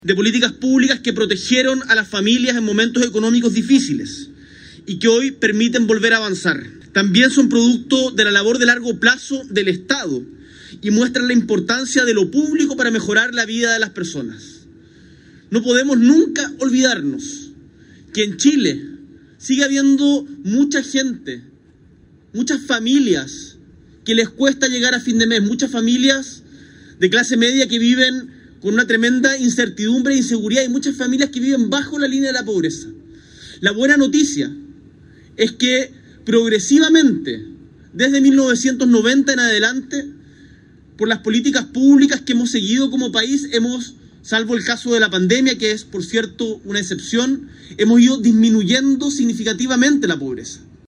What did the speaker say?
de políticas públicas que protegieron a las familias en momentos económicos difíciles y que hoy permiten volver a avanzar. También son producto de la labor de largo plazo del Estado y muestran la importancia de lo público para mejorar la vida de las personas. No podemos nunca olvidarnos que en Chile sigue habiendo mucha gente, muchas familias que les cuesta llegar a fin de mes, muchas familias de clase media que viven con una tremenda incertidumbre e inseguridad y muchas familias que viven bajo la línea de la pobreza. La buena noticia es que progresivamente, desde 1990 en adelante, por las políticas públicas que hemos seguido como país, salvo el caso de la pandemia, que es, por cierto, una excepción, hemos ido disminuyendo significativamente la pobreza.